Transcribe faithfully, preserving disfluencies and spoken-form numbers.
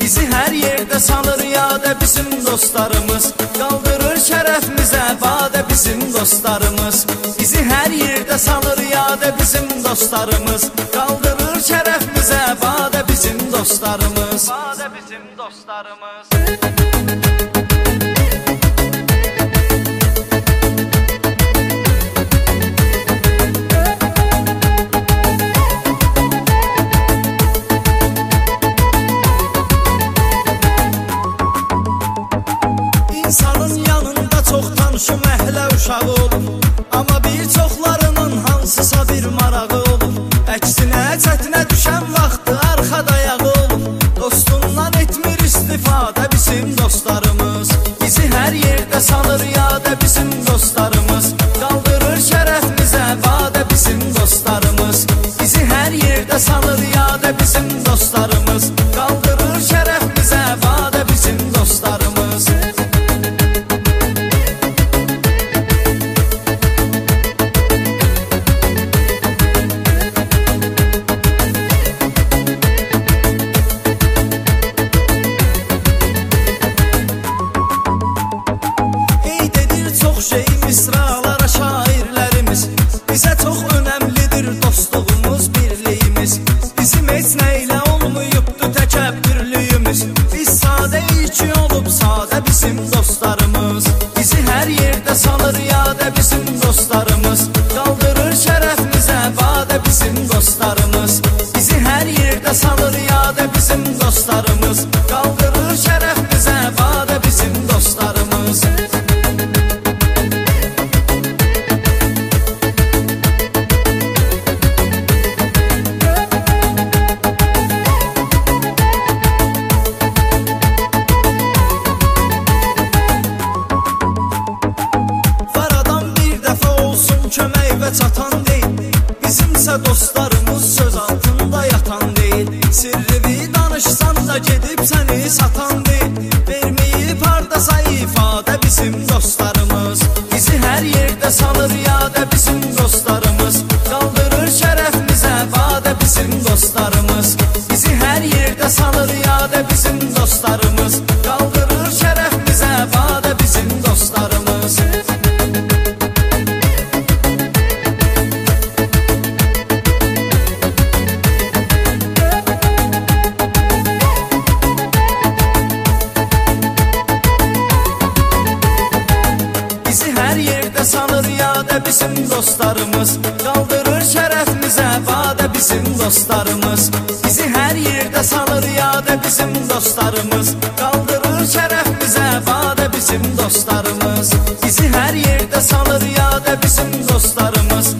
Bizi hər yerdə salır yadə bizim dostlarımız, qaldırır şərəfimizə badə bizim dostlarımız. Bizi hər yerdə salır yadə bizim dostlarımız, qaldırır şərəfimizə badə bizim dostlarımız, badə bizim dostlarımız. İnsanın yanında çox tanışım əhlə uşağı olur, amma bir çoxlarının hansısa bir marağı olur. Əksinə çətinə düşən vaxtı arxada ayağı olur. Dostundan etmir istifadə bizim dostlarımız, bizi hər yerdə salır yadə bizim dostlarımız, qaldırır şərəfimizə badə bizim dostlarımız. Bizi hər yerdə salır yadə bizim dostlarımız, qaldırır şərəfimizə badə bizim dostlarımız. Şey misralara şairlərimiz, bizə çox önəmlidir dostluğumuz, birliyimiz. Bizim heç nə ilə olmuyubdu təkəbbürlüyümüz, biz sadə iki olub sadə bizim dostlarımız. Bizi hər yerdə salır yadə bizim dostlarımız, qaldırır şərəfimizə badə bizim dostlarımız. Bizi hər yerdə salır yadə bizim dostlarımız, qaldırır şərəfimizə badə bizim dostlarımız. Kömək və çatan deyil, bizimsə dostlarımız söz altında yatan deyil. Sirrivi danışsan da gedib səni satan deyil, verməyib hardasa ifadə bizim dostlarımız. Bizi hər yerdə salır yadə bizim dostlarımız, qaldırır şərəfimizə badə bizim dostlarımız. Bizi hər yerdə salır yadə bizim dostlarımız, qaldırır şərəfimizə badə bizim dostlarımız. Bizi hər yerdə salır yadə bizim dostlarımız, qaldırır şərəfimizə badə bizim dostlarımız. Bizi hər yerdə salır yadə bizim dostlarımız, qaldırır şərəfimizə badə bizim dostlarımız. Bizi hər yerdə salır yadə bizim dostlarımız,